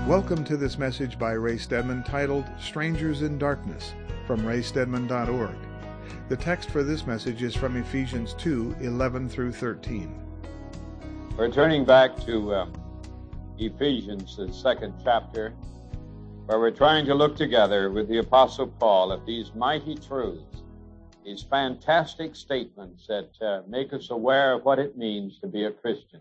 Welcome to this message by Ray Stedman titled Strangers in Darkness from raystedman.org. The text for this message is from Ephesians 2:11 through 13. We're turning back to Ephesians, the second chapter, where we're trying to look together with the Apostle Paul at these mighty truths, these fantastic statements that make us aware of what it means to be a Christian.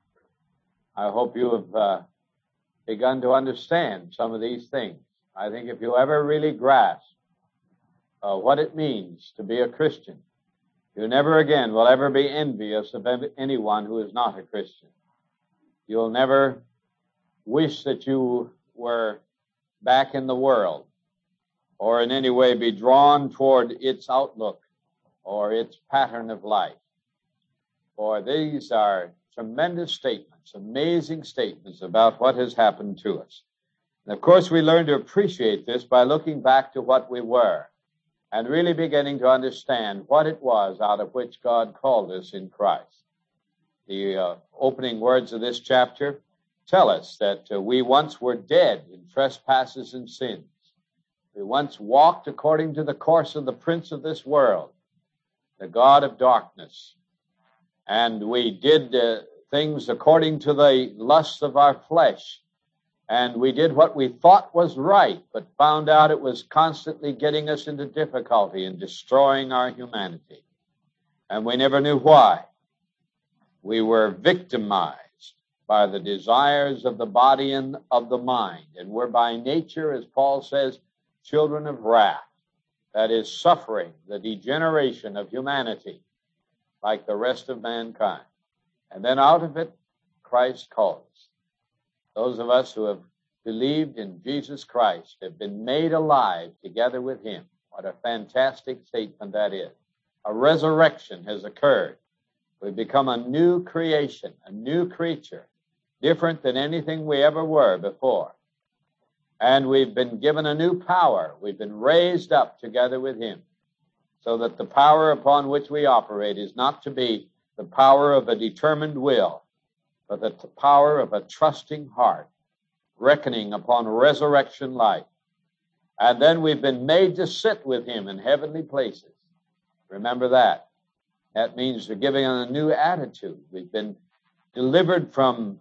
I hope you have begun to understand some of these things. I think if you ever really grasp what it means to be a Christian, you never again will ever be envious of anyone who is not a Christian. You'll never wish that you were back in the world or in any way be drawn toward its outlook or its pattern of life. For these are tremendous statements, amazing statements about what has happened to us. And of course, we learn to appreciate this by looking back to what we were and really beginning to understand what it was out of which God called us in Christ. The opening words of this chapter tell us that we once were dead in trespasses and sins. We once walked according to the course of the prince of this world, the God of darkness. And we did things according to the lusts of our flesh. And we did what we thought was right, but found out it was constantly getting us into difficulty and destroying our humanity. And we never knew why. We were victimized by the desires of the body and of the mind. And we're by nature, as Paul says, children of wrath. That is, suffering the degeneration of humanity like the rest of mankind. And then out of it, Christ calls. Those of us who have believed in Jesus Christ have been made alive together with him. What a fantastic statement that is. A resurrection has occurred. We've become a new creation, a new creature, different than anything we ever were before. And we've been given a new power. We've been raised up together with him, so that the power upon which we operate is not to be the power of a determined will, but the power of a trusting heart, reckoning upon resurrection life. And then we've been made to sit with him in heavenly places. Remember that. That means we're giving a new attitude. We've been delivered from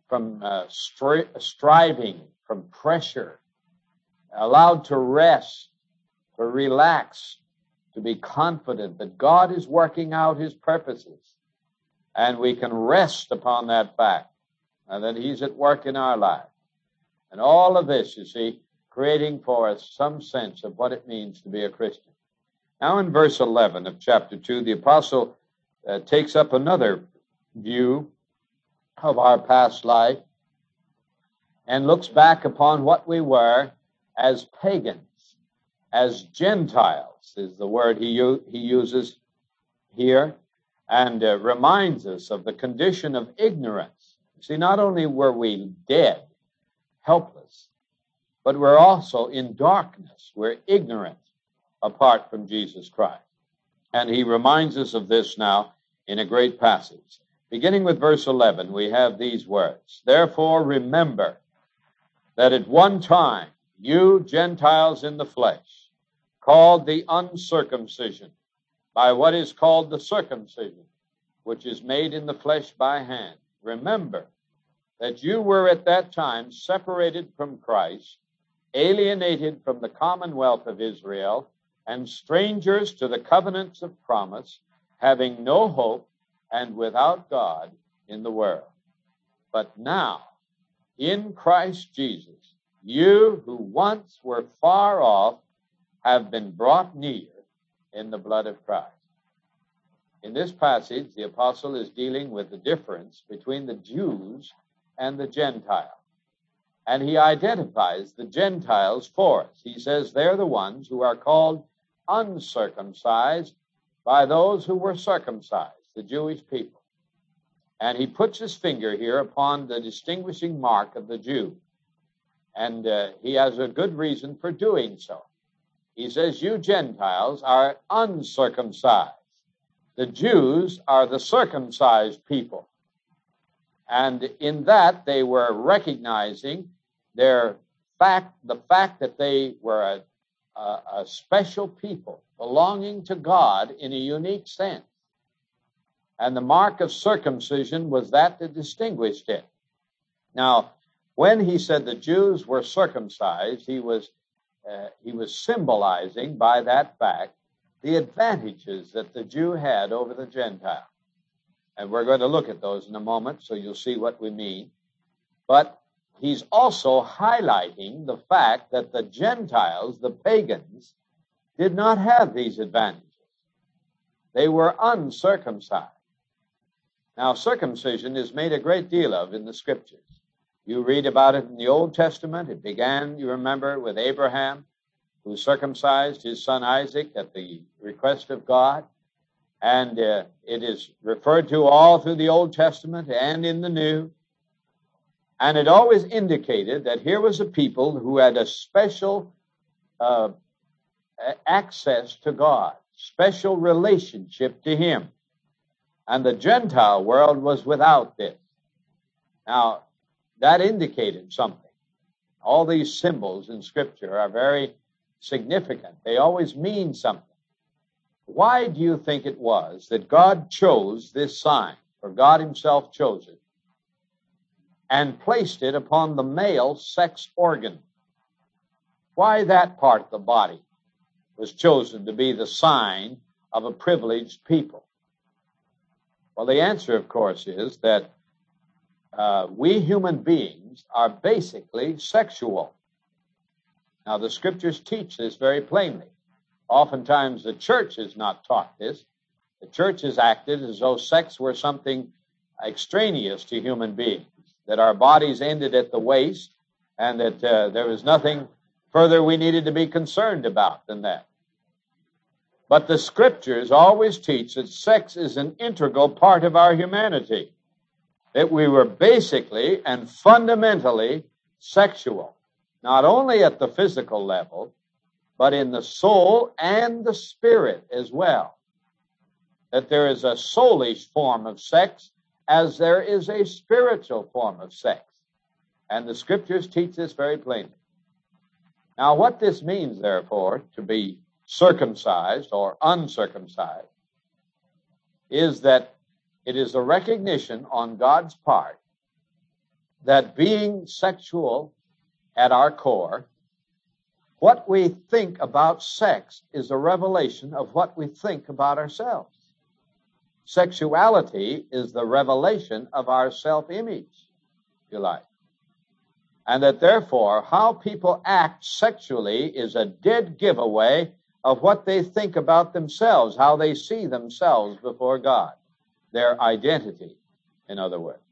striving, from pressure, allowed to rest, to relax, to be confident that God is working out his purposes. And we can rest upon that fact, that he's at work in our life. And all of this, you see, creating for us some sense of what it means to be a Christian. Now in verse 11 of chapter 2, the apostle takes up another view of our past life and looks back upon what we were as pagans, as Gentiles is the word he uses here, and reminds us of the condition of ignorance. See, not only were we dead, helpless, but we're also in darkness. We're ignorant apart from Jesus Christ. And he reminds us of this now in a great passage. Beginning with verse 11, we have these words. Therefore remember that at one time you Gentiles in the flesh, called the uncircumcision by what is called the circumcision, which is made in the flesh by hand. Remember that you were at that time separated from Christ, alienated from the commonwealth of Israel, and strangers to the covenants of promise, having no hope and without God in the world. But now, in Christ Jesus, you who once were far off have been brought near in the blood of Christ. In this passage, the apostle is dealing with the difference between the Jews and the Gentiles. And he identifies the Gentiles for us. He says they're the ones who are called uncircumcised by those who were circumcised, the Jewish people. And he puts his finger here upon the distinguishing mark of the Jew. And he has a good reason for doing so. He says, you Gentiles are uncircumcised. The Jews are the circumcised people. And in that, they were recognizing the fact that they were a special people belonging to God in a unique sense. And the mark of circumcision was that distinguished it. Now, when he said the Jews were circumcised, he was symbolizing by that fact the advantages that the Jew had over the Gentile. And we're going to look at those in a moment, so you'll see what we mean. But he's also highlighting the fact that the Gentiles, the pagans, did not have these advantages. They were uncircumcised. Now, circumcision is made a great deal of in the Scriptures. You read about it in the Old Testament. It began, you remember, with Abraham, who circumcised his son Isaac at the request of God. And it is referred to all through the Old Testament and in the New. And it always indicated that here was a people who had a special access to God, special relationship to Him. And the Gentile world was without this. Now, that indicated something. All these symbols in Scripture are very significant. They always mean something. Why do you think it was that God chose this sign, or God Himself chose it, and placed it upon the male sex organ? Why that part of the body was chosen to be the sign of a privileged people? Well, the answer, of course, is that we human beings are basically sexual. Now, the Scriptures teach this very plainly. Oftentimes, the church is not taught this. The church has acted as though sex were something extraneous to human beings, that our bodies ended at the waist, and that there was nothing further we needed to be concerned about than that. But the Scriptures always teach that sex is an integral part of our humanity, that we were basically and fundamentally sexual, not only at the physical level, but in the soul and the spirit as well. That there is a soulish form of sex as there is a spiritual form of sex. And the Scriptures teach this very plainly. Now, what this means, therefore, to be circumcised or uncircumcised, is that it is a recognition on God's part that being sexual at our core, what we think about sex is a revelation of what we think about ourselves. Sexuality is the revelation of our self-image, if you like. And that therefore, how people act sexually is a dead giveaway of what they think about themselves, how they see themselves before God, their identity, in other words.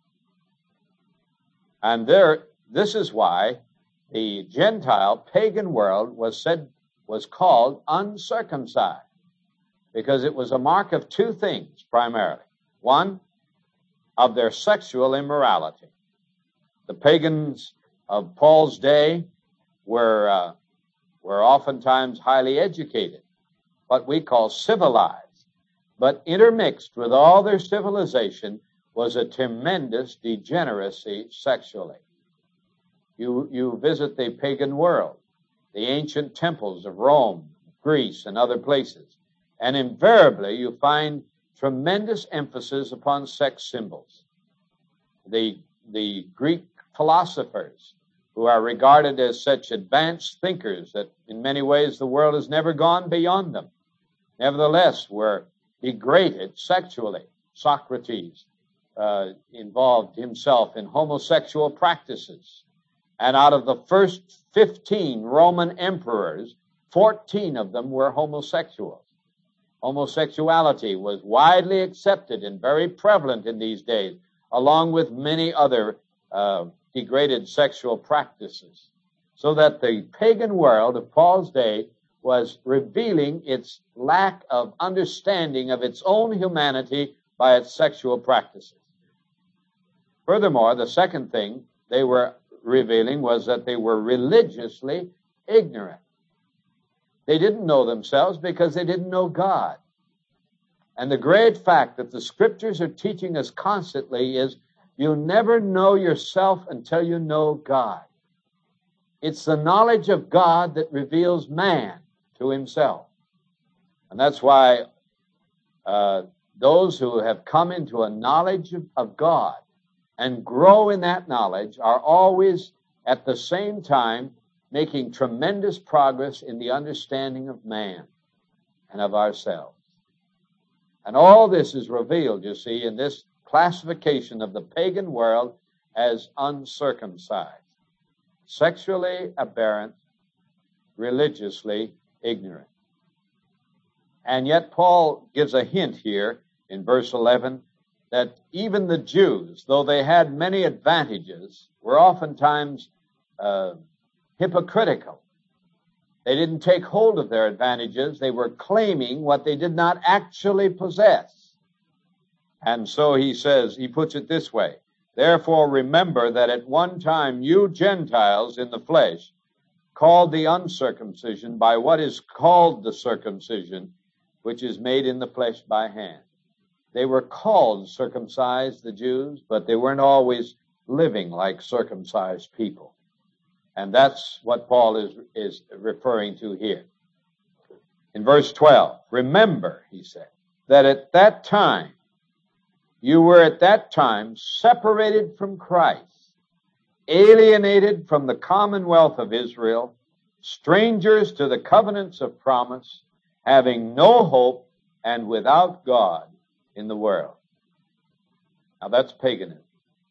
And this is why the Gentile pagan world was called uncircumcised, because it was a mark of two things primarily. One, of their sexual immorality. The pagans of Paul's day were oftentimes highly educated, what we call civilized, but intermixed with all their civilization was a tremendous degeneracy sexually. You visit the pagan world, the ancient temples of Rome, Greece, and other places, and invariably you find tremendous emphasis upon sex symbols. The Greek philosophers, who are regarded as such advanced thinkers that in many ways the world has never gone beyond them, nevertheless were degraded sexually. Socrates involved himself in homosexual practices. And out of the first 15 Roman emperors, 14 of them were homosexuals. Homosexuality was widely accepted and very prevalent in these days, along with many other degraded sexual practices. So that the pagan world of Paul's day was revealing its lack of understanding of its own humanity by its sexual practices. Furthermore, the second thing they were revealing was that they were religiously ignorant. They didn't know themselves because they didn't know God. And the great fact that the Scriptures are teaching us constantly is you never know yourself until you know God. It's the knowledge of God that reveals man to himself. And that's why those who have come into a knowledge of God and grow in that knowledge are always at the same time making tremendous progress in the understanding of man and of ourselves. And all this is revealed, you see, in this classification of the pagan world as uncircumcised, sexually aberrant, religiously ignorant. And yet Paul gives a hint here in verse 11 that even the Jews, though they had many advantages, were oftentimes hypocritical. They didn't take hold of their advantages. They were claiming what they did not actually possess. And so he says, he puts it this way, therefore remember that at one time you Gentiles in the flesh called the uncircumcision by what is called the circumcision, which is made in the flesh by hand. They were called circumcised, the Jews, but they weren't always living like circumcised people. And that's what Paul is referring to here. In verse 12, remember, he said, that at that time, you were at that time separated from Christ, alienated from the commonwealth of Israel, strangers to the covenants of promise, having no hope and without God in the world. Now that's paganism.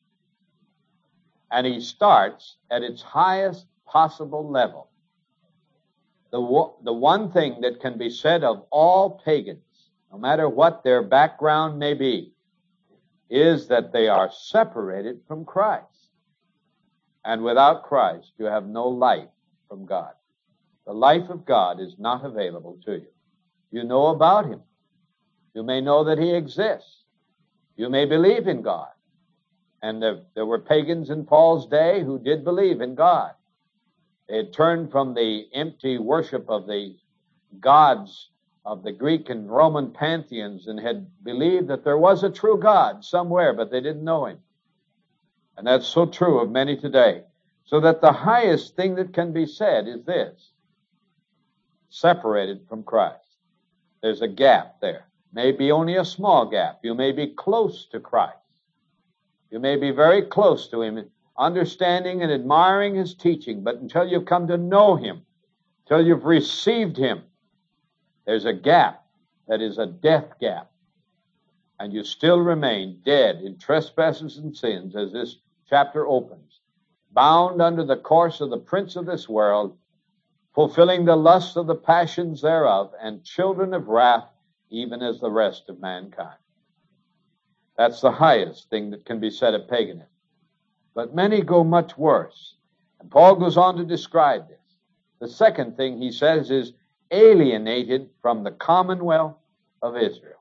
And he starts at its highest possible level. The one thing that can be said of all pagans, no matter what their background may be, is that they are separated from Christ. And without Christ, you have no life from God. The life of God is not available to you. You know about him. You may know that he exists. You may believe in God. And there were pagans in Paul's day who did believe in God. They had turned from the empty worship of the gods of the Greek and Roman pantheons and had believed that there was a true God somewhere, but they didn't know him. And that's so true of many today. So that the highest thing that can be said is this: separated from Christ. There's a gap there. Maybe only a small gap. You may be close to Christ. You may be very close to him, understanding and admiring his teaching, but until you've come to know him, until you've received him, there's a gap that is a death gap. And you still remain dead in trespasses and sins, as this chapter opens, bound under the course of the prince of this world, fulfilling the lusts of the passions thereof, and children of wrath, even as the rest of mankind. That's the highest thing that can be said of paganism. But many go much worse. And Paul goes on to describe this. The second thing he says is alienated from the commonwealth of Israel.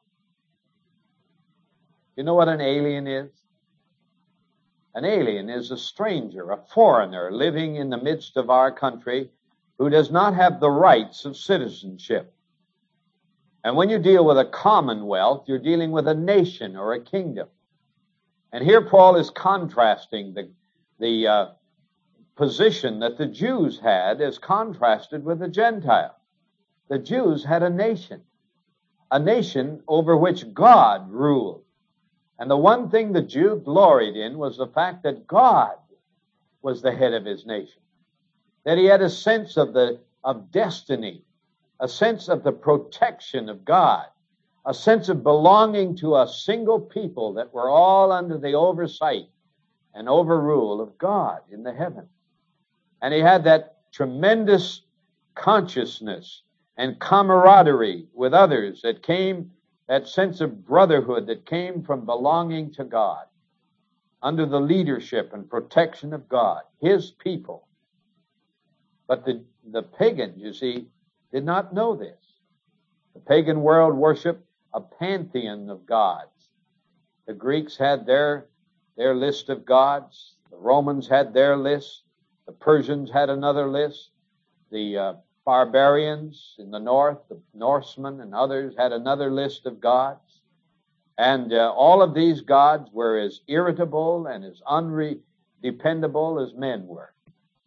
You know what an alien is? An alien is a stranger, a foreigner living in the midst of our country who does not have the rights of citizenship. And when you deal with a commonwealth, you're dealing with a nation or a kingdom. And here Paul is contrasting the position that the Jews had as contrasted with the Gentiles. The Jews had a nation over which God ruled. And the one thing the Jew gloried in was the fact that God was the head of his nation. That he had a sense of destiny, a sense of the protection of God, a sense of belonging to a single people that were all under the oversight and overrule of God in the heavens. And he had that tremendous consciousness and camaraderie with others that came, that sense of brotherhood that came from belonging to God, under the leadership and protection of God, his people. But the pagans, you see, did not know this. The pagan world worshiped a pantheon of gods. The Greeks had their list of gods. The Romans had their list. The Persians had another list. The barbarians in the north, the Norsemen and others, had another list of gods. And all of these gods were as irritable and as undependable as men were.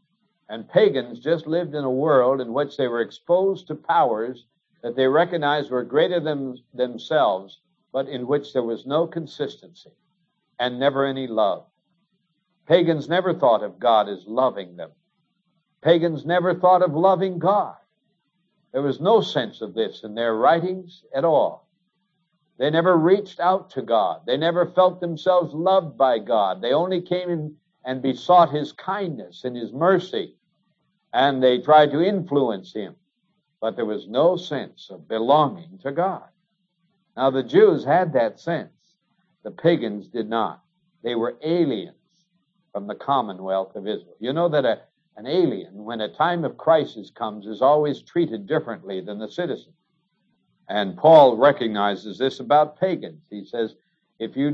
And pagans just lived in a world in which they were exposed to powers that they recognized were greater than themselves, but in which there was no consistency and never any love. Pagans never thought of God as loving them. Pagans never thought of loving God. There was no sense of this in their writings at all. They never reached out to God. They never felt themselves loved by God. They only came in and besought His kindness and His mercy, and they tried to influence Him. But there was no sense of belonging to God. Now the Jews had that sense. The pagans did not. They were aliens from the commonwealth of Israel. You know that an alien, when a time of crisis comes, is always treated differently than the citizen. And Paul recognizes this about pagans. He says, if you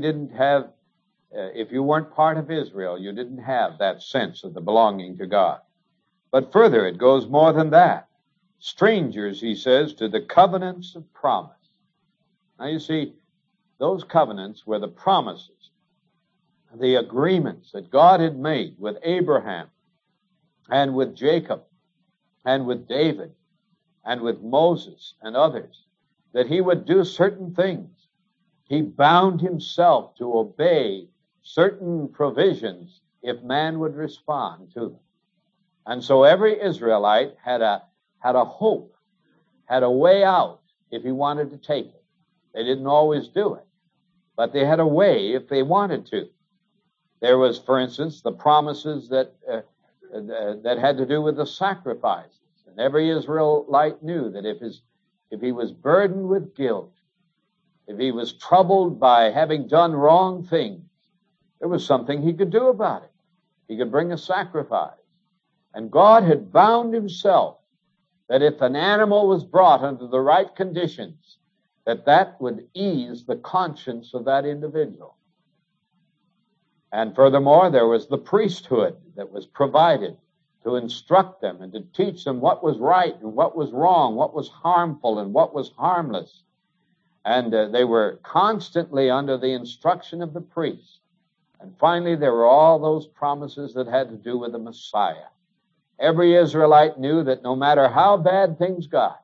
weren't part of Israel, you didn't have that sense of the belonging to God. But further, it goes more than that. Strangers, he says, to the covenants of promise. Now you see, those covenants were the promises, the agreements that God had made with Abraham and with Jacob and with David and with Moses and others, that He would do certain things. He bound Himself to obey certain provisions if man would respond to them. And so every Israelite had a hope, had a way out if he wanted to take it. They didn't always do it, but they had a way if they wanted to. There was, for instance, the promises that had to do with the sacrifices. And every Israelite knew that if he was burdened with guilt, if he was troubled by having done wrong things, there was something he could do about it. He could bring a sacrifice. And God had bound Himself that if an animal was brought under the right conditions, that would ease the conscience of that individual. And furthermore, there was the priesthood that was provided to instruct them and to teach them what was right and what was wrong, what was harmful and what was harmless. And they were constantly under the instruction of the priest. And finally, there were all those promises that had to do with the Messiah. Every Israelite knew that no matter how bad things got,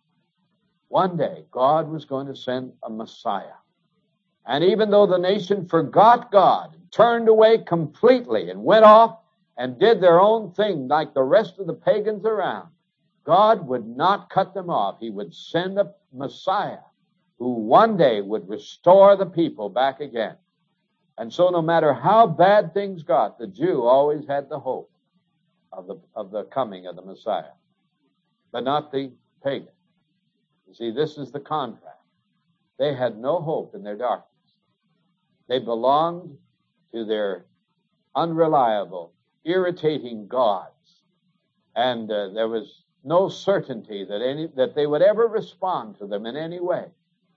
one day God was going to send a Messiah. And even though the nation forgot God, turned away completely and went off and did their own thing like the rest of the pagans around, God would not cut them off. He would send a Messiah who one day would restore the people back again. And so no matter how bad things got, the Jew always had the hope of the coming of the Messiah, but not the pagan. You see, this is the contrast. They had no hope in their darkness. They belonged to their unreliable, irritating gods, and there was no certainty that they would ever respond to them in any way.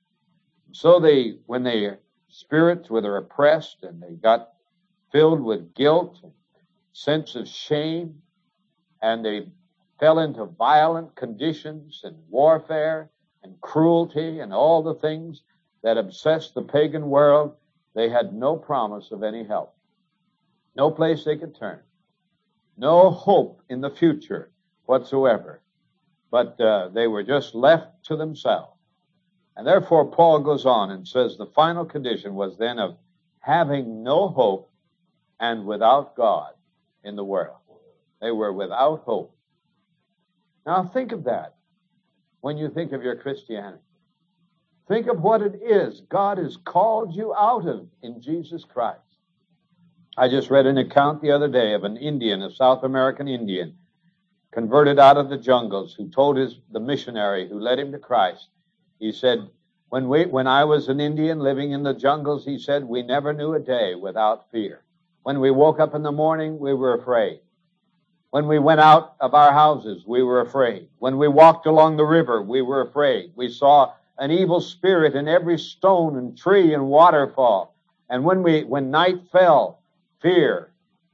So when their spirits were oppressed and they got filled with guilt and sense of shame, and they fell into violent conditions and warfare and cruelty and all the things that obsessed the pagan world, they had no promise of any help. No place they could turn. No hope in the future whatsoever. But they were just left to themselves. And therefore Paul goes on and says the final condition was then of having no hope and without God in the world. They were without hope. Now think of that when you think of your Christianity. Think of what it is God has called you out of in Jesus Christ. I just read an account the other day of an Indian, a South American Indian, converted out of the jungles, who told the missionary who led him to Christ, he said, when I was an Indian living in the jungles, he said, we never knew a day without fear. When we woke up in the morning, we were afraid. When we went out of our houses, we were afraid. When we walked along the river, we were afraid. We saw an evil spirit in every stone and tree and waterfall. And when night fell, fear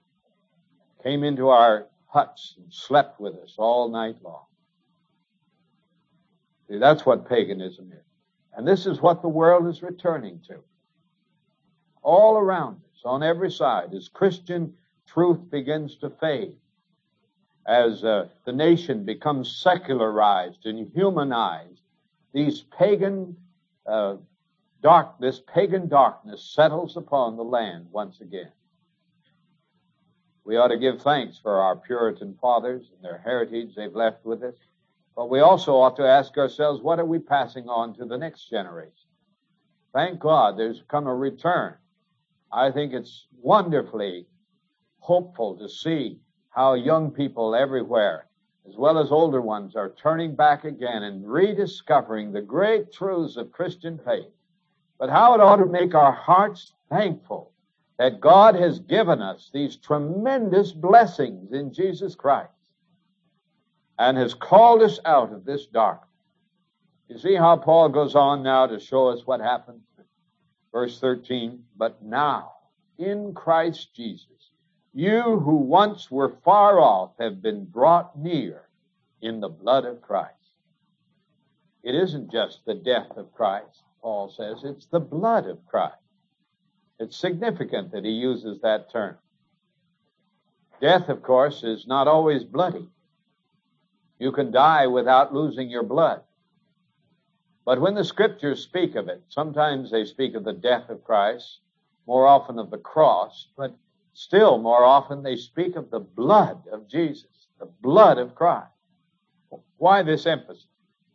came into our huts and slept with us all night long. See, that's what paganism is. And this is what the world is returning to. All around us, on every side, as Christian truth begins to fade, as the nation becomes secularized and humanized, this pagan darkness settles upon the land once again. We ought to give thanks for our Puritan fathers and their heritage they've left with us. But we also ought to ask ourselves, what are we passing on to the next generation? Thank God there's come a return. I think it's wonderfully hopeful to see how young people everywhere, as well as older ones, are turning back again and rediscovering the great truths of Christian faith. But how it ought to make our hearts thankful that God has given us these tremendous blessings in Jesus Christ and has called us out of this darkness. You see how Paul goes on now to show us what happened? Verse 13, but now, in Christ Jesus, you who once were far off have been brought near in the blood of Christ. It isn't just the death of Christ, Paul says, it's the blood of Christ. It's significant that he uses that term. Death, of course, is not always bloody. You can die without losing your blood. But when the Scriptures speak of it, sometimes they speak of the death of Christ, more often of the cross, but still more often they speak of the blood of Jesus, the blood of Christ. Why this emphasis?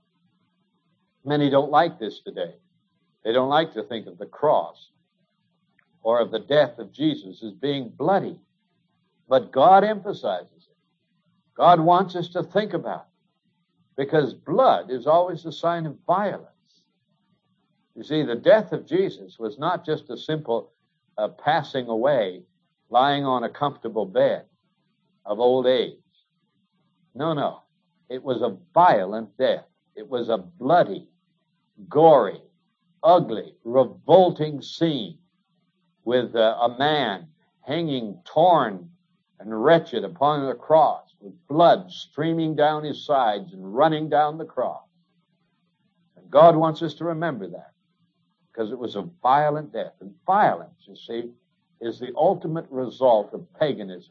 Many don't like this today. They don't like to think of the cross or of the death of Jesus as being bloody. But God emphasizes it. God wants us to think about it, because blood is always a sign of violence. You see, the death of Jesus was not just a simple passing away, lying on a comfortable bed of old age. No. It was a violent death. It was a bloody, gory, ugly, revolting scene with a man hanging torn and wretched upon the cross, with blood streaming down his sides and running down the cross. And God wants us to remember that, because it was a violent death. And violence, you see, is the ultimate result of paganism.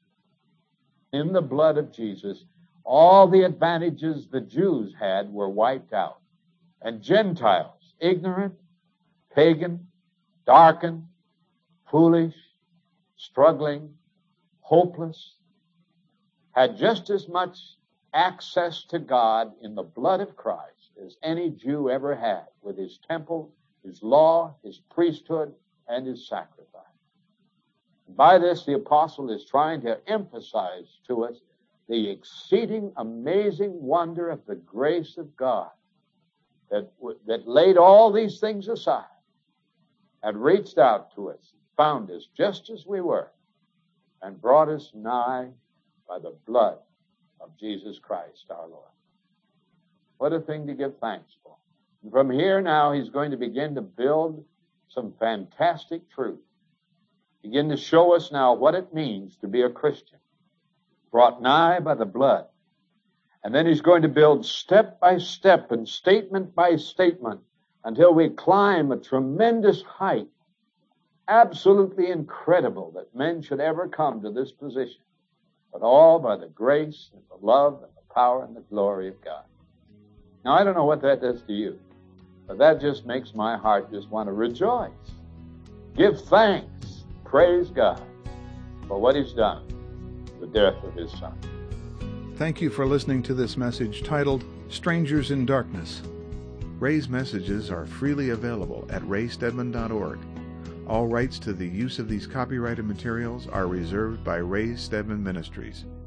In the blood of Jesus, all the advantages the Jews had were wiped out. And Gentiles, ignorant, pagan, darkened, foolish, struggling, hopeless, had just as much access to God in the blood of Christ as any Jew ever had, with his temple, his law, his priesthood, and his sacrifice. By this, the apostle is trying to emphasize to us the exceeding amazing wonder of the grace of God that laid all these things aside and reached out to us, found us just as we were, and brought us nigh by the blood of Jesus Christ our Lord. What a thing to give thanks for. And from here now, he's going to begin to build some fantastic truth. Begin to show us now what it means to be a Christian, brought nigh by the blood. And then he's going to build step by step and statement by statement until we climb a tremendous height, absolutely incredible that men should ever come to this position, but all by the grace and the love and the power and the glory of God. Now, I don't know what that does to you, but that just makes my heart just want to rejoice. Give thanks, praise God for what he's done, the death of his Son. Thank you for listening to this message titled Strangers in Darkness. Ray's messages are freely available at raystedman.org. All rights to the use of these copyrighted materials are reserved by Ray Stedman Ministries.